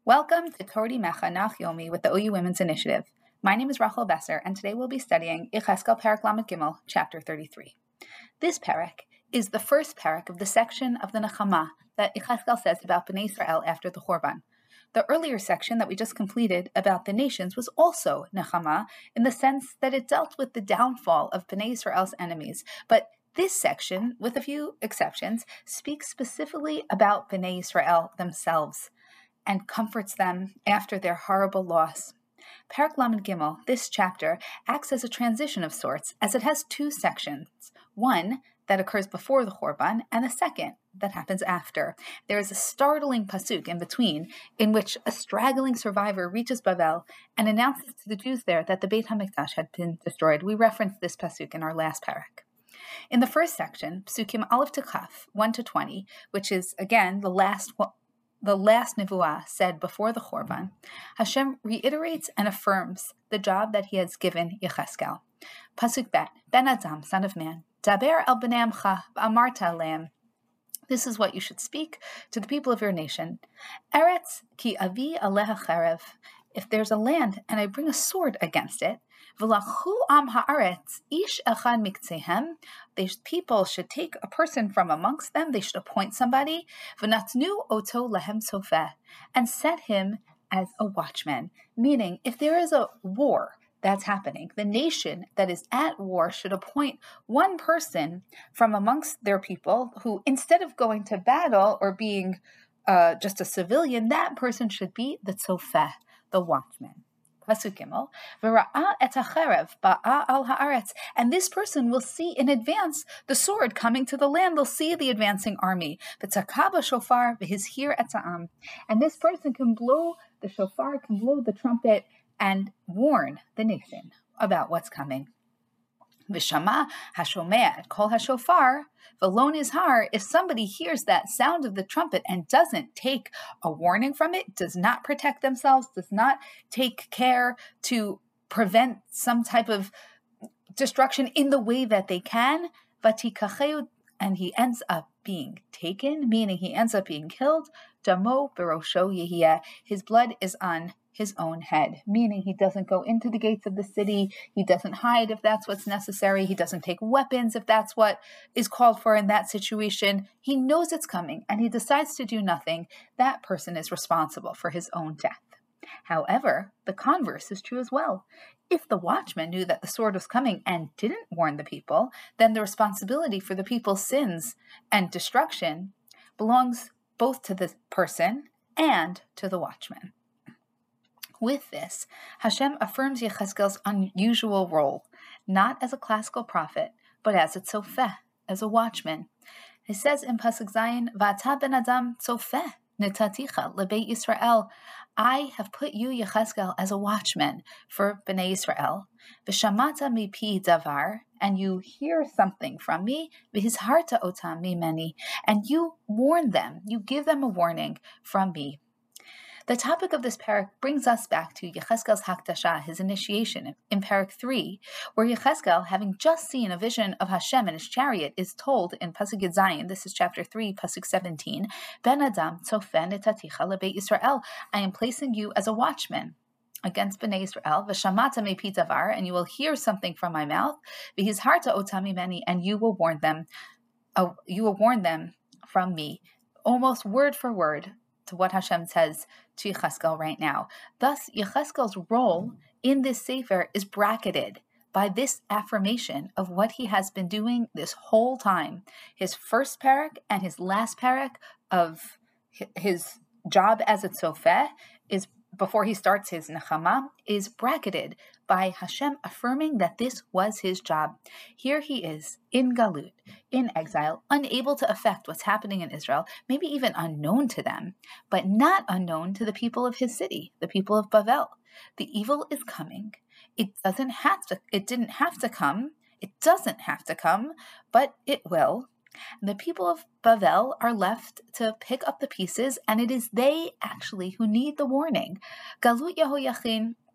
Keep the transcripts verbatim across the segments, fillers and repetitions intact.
Welcome to Torah Mechanach Yomi with the O U Women's Initiative. My name is Rachel Besser, and today we'll be studying Yecheskel Perek Lamed Gimel, chapter thirty-three. This perek is the first perek of the section of the Nechama that Yecheskel says about Bnei Israel after the Chorban. The earlier section that we just completed about the nations was also Nechama in the sense that it dealt with the downfall of Bnei Israel's enemies, but this section, with a few exceptions, speaks specifically about Bnei Israel themselves and comforts them after their horrible loss. Perek Lamed Gimel, this chapter, acts as a transition of sorts, as it has two sections, one that occurs before the Chorban, and the second that happens after. There is a startling pasuk in between, in which a straggling survivor reaches Bavel and announces to the Jews there that the Beit HaMikdash had been destroyed. We referenced this pasuk in our last perek. In the first section, psukim Aleph to Chaf, one to twenty, which is, again, the last one, the last nevuah said before the Chorban, Hashem reiterates and affirms the job that he has given Yecheskel. Pasuk Bet, Ben Adam, son of man, Daber el bnei amcha, v'amarta aleim. This is what you should speak to the people of your nation. Eretz ki avi aleha cherev. If there's a land and I bring a sword against it, v'lachu am haaretz ish echad mikzehem. These people should take a person from amongst them. They should appoint somebody. V'natnu oto lehem sofeh, and set him as a watchman. Meaning, if there is a war that's happening, the nation that is at war should appoint one person from amongst their people who, instead of going to battle or being uh, just a civilian, that person should be the tzofeh, the watchman. Pasuk Gimel, v'ra'a et hacherev ba'a al haaretz, and this person will see in advance the sword coming to the land. They'll see the advancing army. V'tzaka b'shofar v'hizhir et ha'am, and this person can blow the shofar, can blow the trumpet, and warn the nation about what's coming. V'shama hashomeh et kol hashofar v'lo nizhar. If somebody hears that sound of the trumpet and doesn't take a warning from it, does not protect themselves, does not take care to prevent some type of destruction in the way that they can, vatikacheu, and he ends up being taken, meaning he ends up being killed, damo berosho yehiyeh, his blood is on his own head, meaning he doesn't go into the gates of the city, he doesn't hide if that's what's necessary, he doesn't take weapons if that's what is called for in that situation. He knows it's coming and he decides to do nothing. That person is responsible for his own death. However, the converse is true as well. If the watchman knew that the sword was coming and didn't warn the people, then the responsibility for the people's sins and destruction belongs both to the person and to the watchman. With this, Hashem affirms Yecheskel's unusual role, not as a classical prophet, but as a tzofeh, as a watchman. It says in Pasuk Zayin, V'ata ben Adam tzofeh netaticha lebeit Yisrael. I have put you, Yecheskel, as a watchman for Bnei Israel. V'shamata mipi davar, and you hear something from me. V'hizharta otam mimeni, and you warn them, you give them a warning from me. The topic of this perek brings us back to Yecheskel's Hakdashah, his initiation, in perek three, where Yecheskel, having just seen a vision of Hashem in his chariot, is told in Pasuk Zayin, this is chapter three, Pasuk seventeen, Ben Adam tzofeh netaticha lebeit Yisrael, I am placing you as a watchman against Bnei Israel, v'shamata mepi davar, and you will hear something from my mouth, v'hizharta otam mimeni, and you will warn them, uh, you will warn them from me, almost word for word to what Hashem says to Yecheskel right now. Thus, Yecheskel's role in this sefer is bracketed by this affirmation of what he has been doing this whole time. His first perek and his last perek of his job as a tzofeh is, before he starts his nechama, is bracketed by Hashem affirming that this was his job. Here he is, in Galut, in exile, unable to affect what's happening in Israel, maybe even unknown to them, but not unknown to the people of his city, the people of Bavel. The evil is coming. It doesn't have to, it didn't have to come, it doesn't have to come, but it will. The people of Bavel are left to pick up the pieces, and it is they actually who need the warning. Galut Yehoyachin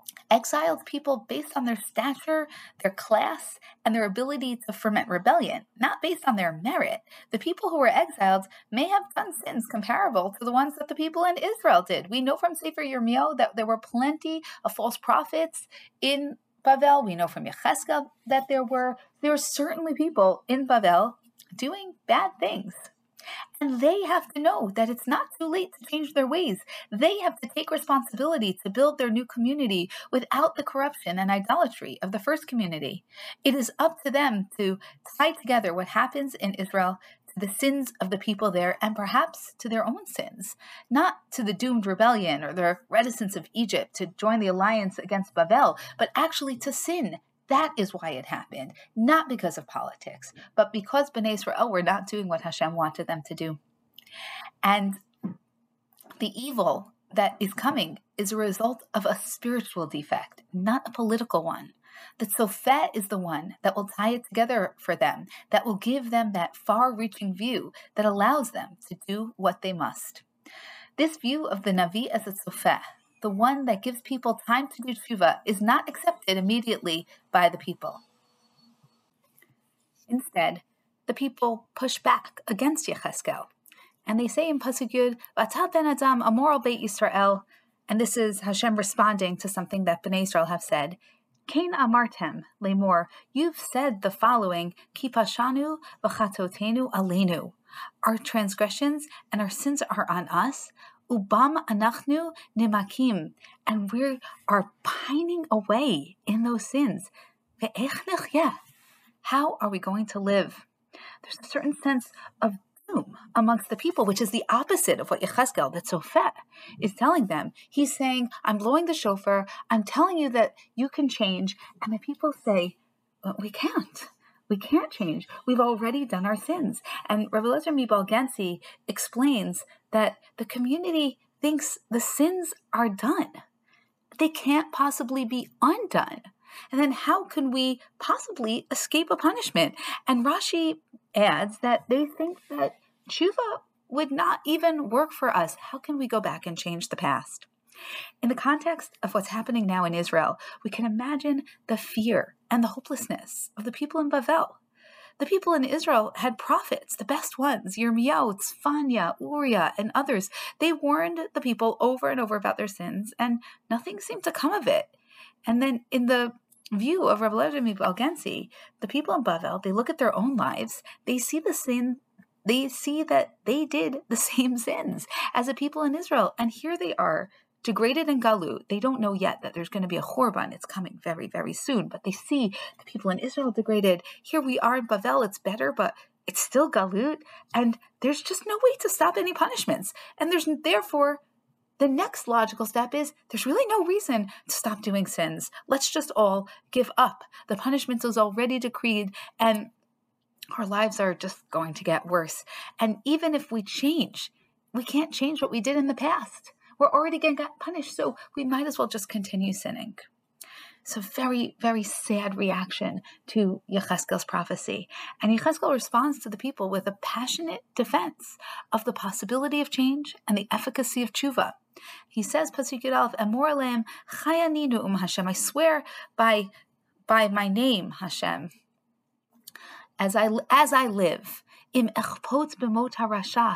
exiled people based on their stature, their class, and their ability to ferment rebellion, not based on their merit. The people who were exiled may have done sins comparable to the ones that the people in Israel did. We know from Sefer Yirmiyahu that there were plenty of false prophets in Bavel. We know from Yechezkel that there were there were certainly people in Bavel doing bad things. And they have to know that it's not too late to change their ways. They have to take responsibility to build their new community without the corruption and idolatry of the first community. It is up to them to tie together what happens in Israel to the sins of the people there and perhaps to their own sins, not to the doomed rebellion or their reticence of Egypt to join the alliance against Babel, but actually to sin. That is why it happened, not because of politics, but because Bnei Israel were not doing what Hashem wanted them to do. And the evil that is coming is a result of a spiritual defect, not a political one. The Tzofeh is the one that will tie it together for them, that will give them that far-reaching view that allows them to do what they must. This view of the Navi as a Tzofeh, the one that gives people time to do tshuva, is not accepted immediately by the people. Instead, the people push back against Yechezkel, and they say in Pasuk Yud, "V'ata ben Adam amor al Beit Yisrael," and this is Hashem responding to something that Bnei Israel have said. Kain amartem lemor, you've said the following: Ki pashanu v'chatotenu aleinu. Our transgressions and our sins are on us. Ubam anachnu nimakim, and we are pining away in those sins. Ve'ech nechyeh, how are we going to live? There's a certain sense of doom amongst the people, which is the opposite of what Yechezkel, the Tzofeh, is telling them. He's saying, I'm blowing the shofar, I'm telling you that you can change, and the people say, well, we can't. We can't change. We've already done our sins. And Rabbi Eliezer Mibalgensi explains that the community thinks the sins are done. They can't possibly be undone. And then how can we possibly escape a punishment? And Rashi adds that they think that tshuva would not even work for us. How can we go back and change the past? In the context of what's happening now in Israel, we can imagine the fear and the hopelessness of the people in Bavel. The people in Israel had prophets, the best ones, Yirmiyahu, Tzfanya, Uriah, and others. They warned the people over and over about their sins, and nothing seemed to come of it. And then in the view of Rabbi Eliezer Mibalgensi, the people in Bavel, they look at their own lives, they see the sin, they see that they did the same sins as the people in Israel, and here they are, degraded in Galut. They don't know yet that there's going to be a Chorban. It's coming very, very soon. But they see the people in Israel degraded. Here we are in Bavel. It's better, but it's still Galut. And there's just no way to stop any punishments. And there's therefore, the next logical step is there's really no reason to stop doing sins. Let's just all give up. The punishment is already decreed, and our lives are just going to get worse. And even if we change, we can't change what we did in the past. We're already going to get punished, so we might as well just continue sinning. So very, very sad reaction to Yechezkel's prophecy. And Yechezkel responds to the people with a passionate defense of the possibility of change and the efficacy of tshuva. He says, Pasuk Yud Aleph, Amor aleim chayaninu um Hashem, I swear by, by my name, Hashem, as I, as I live, im echpot b'mot harasha,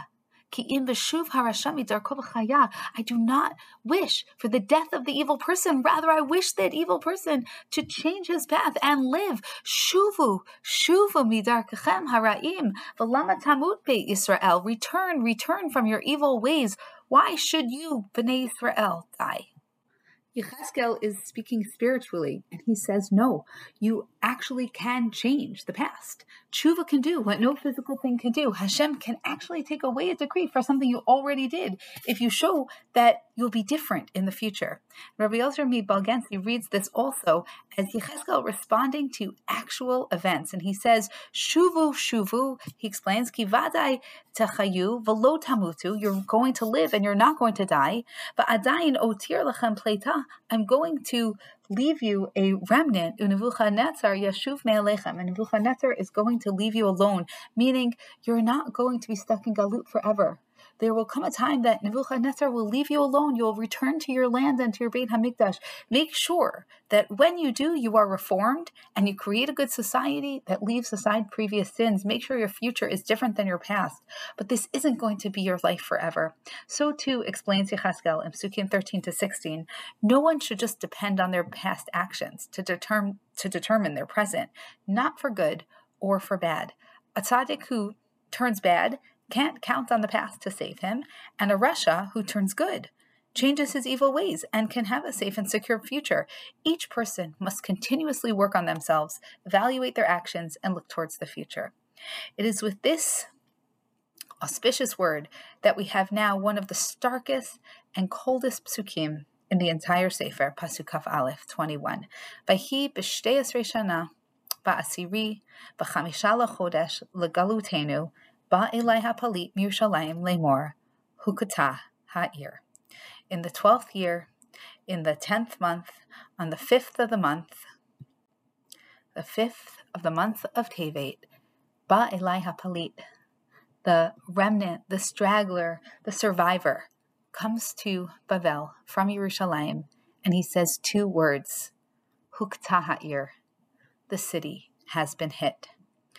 I do not wish for the death of the evil person. Rather, I wish that evil person to change his path and live. Shuvu, shuvu midarkechem haraim, v'lama tamut beit Yisrael. Return, return from your evil ways. Why should you, Bnei Israel, die? Yechezkel is speaking spiritually, and he says, no, you actually can change the past. Tshuva can do what no physical thing can do. Hashem can actually take away a decree for something you already did if you show that you'll be different in the future. Rabbi Eliezer Mibalgensi reads this also as Yechezkel responding to actual events, and he says, Shuvu, shuvu, he explains, Ki vadai techayu v'lo tamutu, you're going to live and you're not going to die, but adayin otir lechem pleita, I'm going to leave you a remnant. Nebuchadnezzar yashuv me'alechem, and Nebuchadnezzar is going to leave you alone, meaning you're not going to be stuck in Galut forever. there will come a time that Nebuchadnezzar will leave you alone. You will return to your land and to your Beit HaMikdash. Make sure that when you do, you are reformed and you create a good society that leaves aside previous sins. Make sure your future is different than your past. But this isn't going to be your life forever. So too explains Yechezkel in Psukim thirteen to sixteen. No one should just depend on their past actions to determine to determine their present, not for good or for bad. A tzaddik who turns bad can't count on the past to save him, and a rasha who turns good changes his evil ways and can have a safe and secure future. Each person must continuously work on themselves, evaluate their actions, and look towards the future. It is with this auspicious word that we have now one of the starkest and coldest psukim in the entire Sefer, Pasuk Kaf Aleph twenty-one. Vayhi b'shtei esrei shana ba'asiri b'chamisha lachodesh legalutenu ba elai hapalit miYerushalayim lemor hukatah ha'ir. In the twelfth year, in the tenth month, on the fifth of the month, the fifth of the month of Tevet, ba elai hapalit, the remnant, the straggler, the survivor, comes to Bavel from Yerushalayim, and he says two words, Hukatah ha'ir, the city has been hit.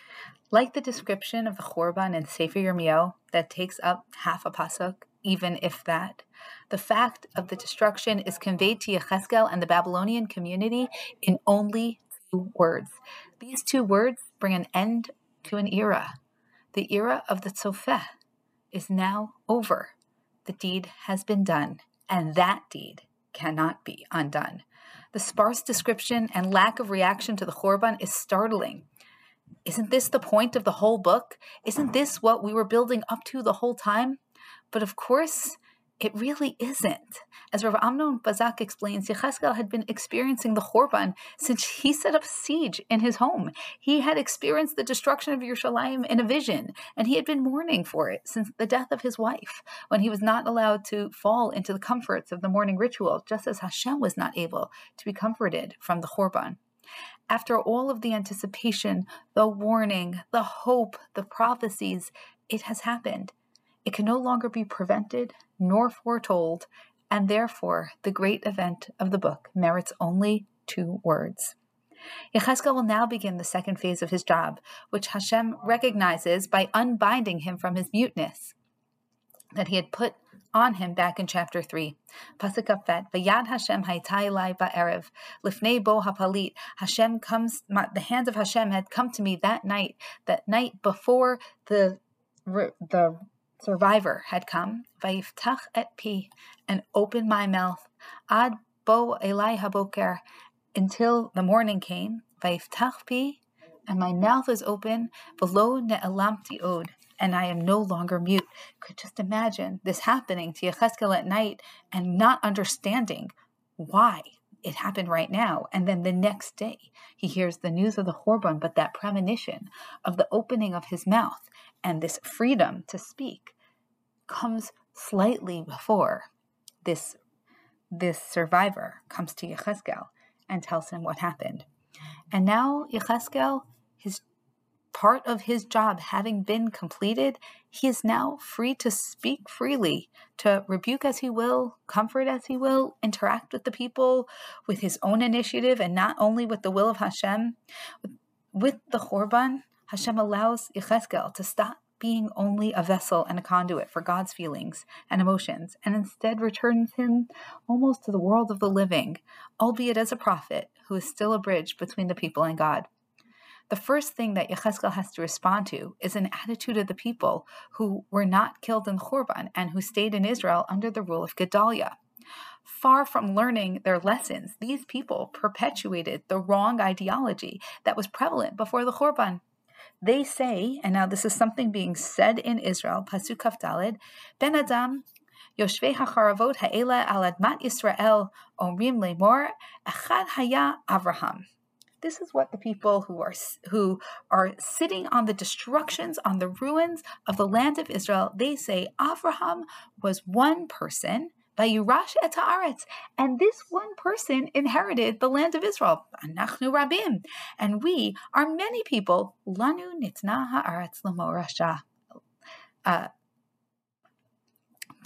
Like the description of the Chorban in Sefer Yirmiyahu that takes up half a pasuk, even if that, the fact of the destruction is conveyed to Yechezkel and the Babylonian community in only two words. These two words bring an end to an era. The era of the Tzofeh is now over. The deed has been done, and that deed cannot be undone. The sparse description and lack of reaction to the Chorban is startling. Isn't this the point of the whole book? Isn't this what we were building up to the whole time? But of course, it really isn't. As Rav Amnon Bazak explains, Yechezkel had been experiencing the Chorban since he set up siege in his home. He had experienced the destruction of Yerushalayim in a vision, and he had been mourning for it since the death of his wife, when he was not allowed to fall into the comforts of the morning ritual, just as Hashem was not able to be comforted from the Chorban. After all of the anticipation, the warning, the hope, the prophecies, it has happened. It can no longer be prevented nor foretold, and therefore the great event of the book merits only two words. Yechezkel will now begin the second phase of his job, which Hashem recognizes by unbinding him from his muteness that he had put on him back in chapter three. Pasuk Kafet, Vayad Hashem hayta elai ba'erev, lifnei bo hapalit. Hashem comes, my, the hands of Hashem had come to me that night, that night before the the survivor had come. Vayiftach et pi, and opened my mouth. Ad bo elai haboker, until the morning came. Vayiftach pi, and my mouth is open. V'lo ne'elamti od, and I am no longer mute. Could just imagine this happening to Yechezkel at night and not understanding why it happened right now. And then the next day, he hears the news of the Chorban, but that premonition of the opening of his mouth and this freedom to speak comes slightly before this, this survivor comes to Yechezkel and tells him what happened. And now Yechezkel, his part of his job having been completed, he is now free to speak freely, to rebuke as he will, comfort as he will, interact with the people with his own initiative and not only with the will of Hashem. With the Chorban, Hashem allows Yechezkel to stop being only a vessel and a conduit for God's feelings and emotions, and instead returns him almost to the world of the living, albeit as a prophet who is still a bridge between the people and God. The first thing that Yechezkel has to respond to is an attitude of the people who were not killed in the Chorban and who stayed in Israel under the rule of Gedaliah. Far from learning their lessons, these people perpetuated the wrong ideology that was prevalent before the Chorban. They say, and now this is something being said in Israel, Pasuk Kaf Daled, Ben Adam, Yoshvei HaCharavot Ha'ela Al Admat Yisrael Omrim Lemor Echad Haya Avraham. This is what the people who are who are sitting on the destructions, on the ruins of the land of Israel, they say Avraham was one person, Vayirash et haaretz, and this one person inherited the land of Israel. Anachnu rabim, and we are many people. Lanu nitna haaretz l'morasha. Uh,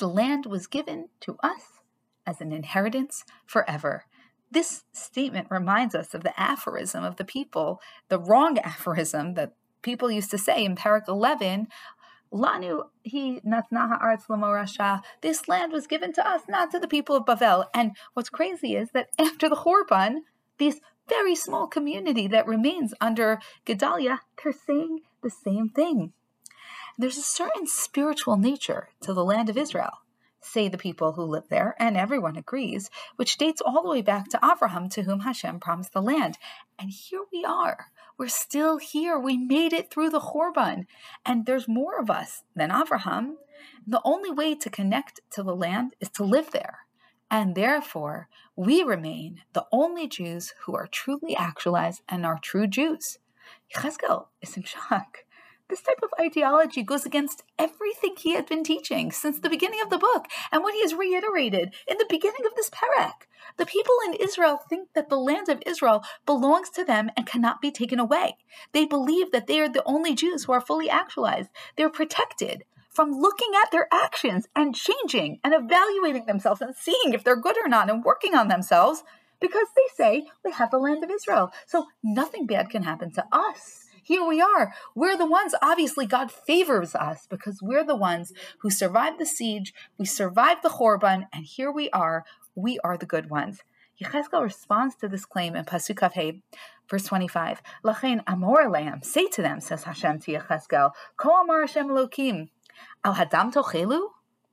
The land was given to us as an inheritance forever. This statement reminds us of the aphorism of the people, the wrong aphorism that people used to say in Parak eleven, Lanu hi natna ha'aretz l'morasha. This land was given to us, not to the people of Bavel. And what's crazy is that after the Churban, this very small community that remains under Gedaliah, they're saying the same thing. There's a certain spiritual nature to the land of Israel, say the people who live there, and everyone agrees, which dates all the way back to Avraham, to whom Hashem promised the land. And here we are. We're still here. We made it through the Churban. And there's more of us than Avraham. The only way to connect to the land is to live there. And therefore, we remain the only Jews who are truly actualized and are true Jews. Yechezkel is in shock. This type of ideology goes against everything he had been teaching since the beginning of the book and what he has reiterated in the beginning of this parak. The people in Israel think that the land of Israel belongs to them and cannot be taken away. They believe that they are the only Jews who are fully actualized. They're protected from looking at their actions and changing and evaluating themselves and seeing if they're good or not and working on themselves because they say we have the land of Israel. So nothing bad can happen to us. Here we are. We're the ones, obviously God favors us because we're the ones who survived the siege, we survived the Churban, and here we are. We are the good ones. Yechezkel responds to this claim in Pasuk Kaf Hey, verse twenty-five. Lachein amor aleim, say to them, says Hashem to Yechezkel, Ko amar Hashem Elokim, al hadam tochelu,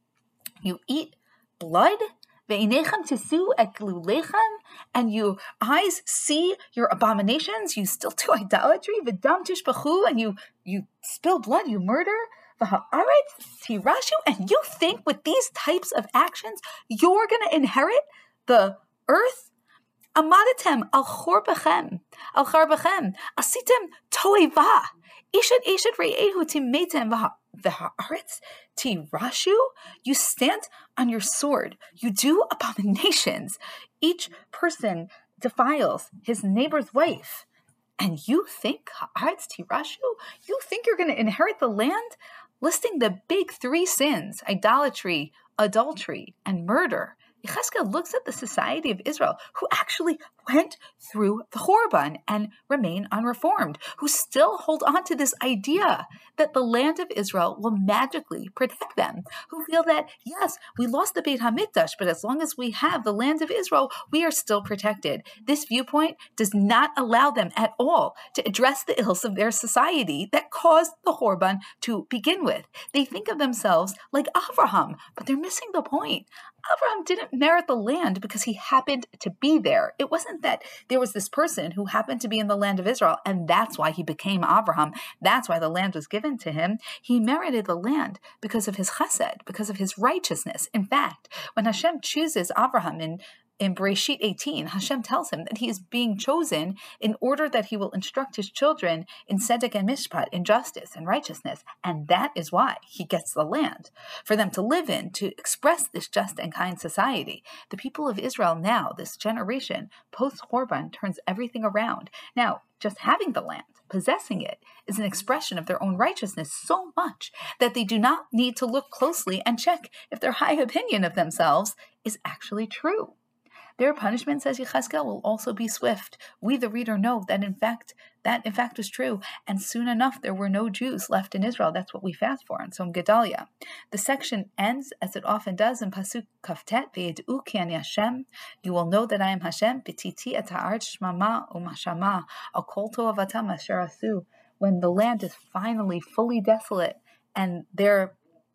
you eat blood? Ve'inechem tisu et glulechem, and your eyes see your abominations. You still do idolatry. V'dam tishpachu, and you you spill blood. You murder. V'ha'aretz tirashu, and you think with these types of actions you're going to inherit the earth. Amadatem al chorbechem al charbechem asitem toeva ishet ishet re'ehu timetem v'ha'aretz tirashu. You stand on your sword. You do abominations. Each person defiles his neighbor's wife. And you think, ha'aretz tirashu? You think you're going to inherit the land? Listing the big three sins, idolatry, adultery, and murder. Yechezkel looks at the society of Israel who actually went through the Churban and remain unreformed, who still hold on to this idea that the land of Israel will magically protect them, who feel that, yes, we lost the Beit HaMikdash, but as long as we have the land of Israel, we are still protected. This viewpoint does not allow them at all to address the ills of their society that caused the Churban to begin with. They think of themselves like Avraham, but they're missing the point. Avraham didn't merit the land because he happened to be there. It wasn't that there was this person who happened to be in the land of Israel, and that's why he became Avraham. That's why the land was given to him. He merited the land because of his chesed, because of his righteousness. In fact, when Hashem chooses Avraham in In Bereshit eighteen, Hashem tells him that he is being chosen in order that he will instruct his children in tzedek and mishpat, in justice and righteousness. And that is why he gets the land, for them to live in, to express this just and kind society. The people of Israel now, this generation, post-Churban, turns everything around. Now, just having the land, possessing it, is an expression of their own righteousness so much that they do not need to look closely and check if their high opinion of themselves is actually true. Their punishment, says Yechezkel, will also be swift. We, the reader, know that in fact, that in fact was true. And soon enough, there were no Jews left in Israel. That's what we fast for in Tzom Gedaliah. The section ends, as it often does, in Pasuk Kaftet, V'yed'u ki ani Hashem. You will know that I am Hashem. B'titi et ha'aretz shmama u'mashama. Al kol to'avatam asher asu. When the land is finally fully desolate and their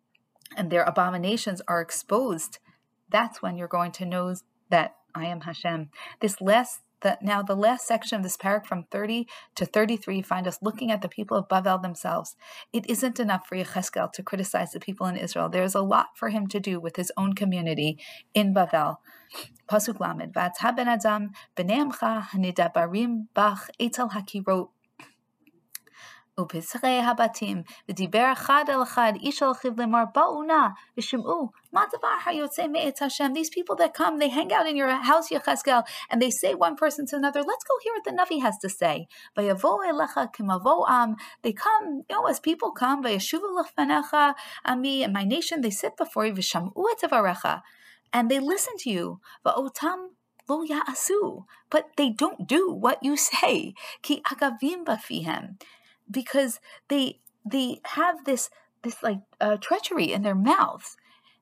and their abominations are exposed, that's when you're going to know that I am Hashem. This last, the, now the last section of this parak from thirty to thirty-three find us looking at the people of Bavel themselves. It isn't enough for Yechezkel to criticize the people in Israel. There's a lot for him to do with his own community in Bavel. Pasuk Lamed, V'atah ben Adam, b'nei amcha hanidabarim bach etel hakirot, ובשרי הבתים, ודיבר אחד אל אחד, איש אל אחיו לאמר, באו נא, ושמעו, מה דבר היוצא מאת Hashem? These people that come, they hang out in your house, Yechezkel, and they say one person to another, let's go hear what the Navi has to say. ויבואו אליך כמבוא עם, they come, you know, as people come, וישובו לפניך עמי, and my nation, they sit before you, ושמעו את דבריך, and they listen to you, ואותם lo ya'asu, but they don't do what you say, ki agavim bafihem, because they they have this this like uh, treachery in their mouths.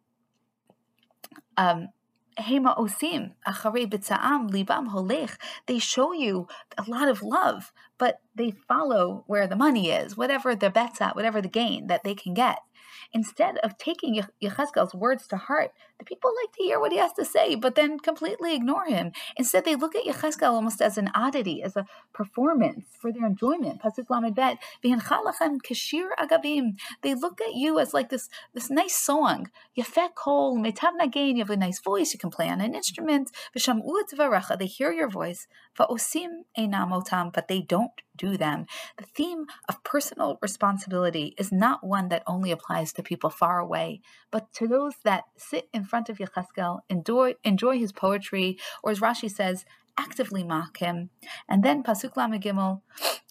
Um, Hema osim acharei b'tza'am libam holech. They show you a lot of love, but they follow where the money is, whatever the bet's at, whatever the gain that they can get. Instead of taking Yechezkel's words to heart, the people like to hear what he has to say, but then completely ignore him. Instead, they look at Yechezkel almost as an oddity, as a performance for their enjoyment. Pasuk Lamed Bet, v'hincha lachem kashir agavim. They look at you as like this, this nice song. Yefeh kol, metav nagain, you have a nice voice, you can play on an instrument. V'sham'u et dvarecha, they hear your voice. Va'osim einam otam, but they don't do them. The theme of personal responsibility is not one that only applies to people far away, but to those that sit in front of Yechezkel, enjoy, enjoy his poetry, or as Rashi says, actively mock him. And then Pasuk Lamed Gimel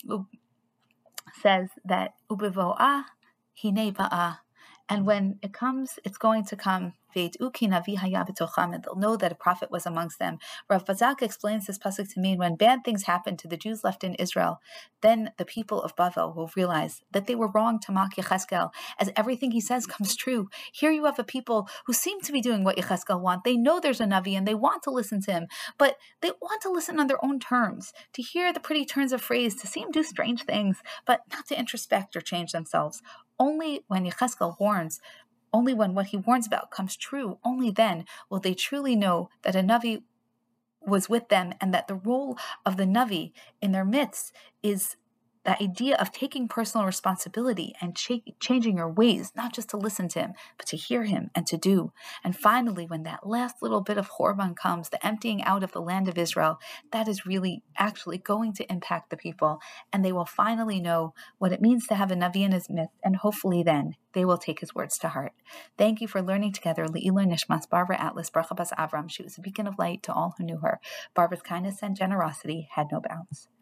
says that Ubevo'ah hine ba'ah, and when it comes, it's going to come. They'll know that a prophet was amongst them. Rav Bazak explains this pasuk to mean when bad things happen to the Jews left in Israel, then the people of Bavel will realize that they were wrong to mock Yechezkel, as everything he says comes true. Here you have a people who seem to be doing what Yechezkel wants. They know there's a Navi and they want to listen to him, but they want to listen on their own terms, to hear the pretty turns of phrase, to see him do strange things, but not to introspect or change themselves. Only when Yechezkel warns, only when what he warns about comes true, only then will they truly know that a Navi was with them and that the role of the Navi in their midst is the idea of taking personal responsibility and ch- changing your ways, not just to listen to him, but to hear him and to do. And finally, when that last little bit of Chorban comes, the emptying out of the land of Israel, that is really actually going to impact the people. And they will finally know what it means to have a Navi in his midst. And hopefully then they will take his words to heart. Thank you for learning together. Le'ilu Nishmas Barbara Atlas Bracha Bas Avram. She was a beacon of light to all who knew her. Barbara's kindness and generosity had no bounds.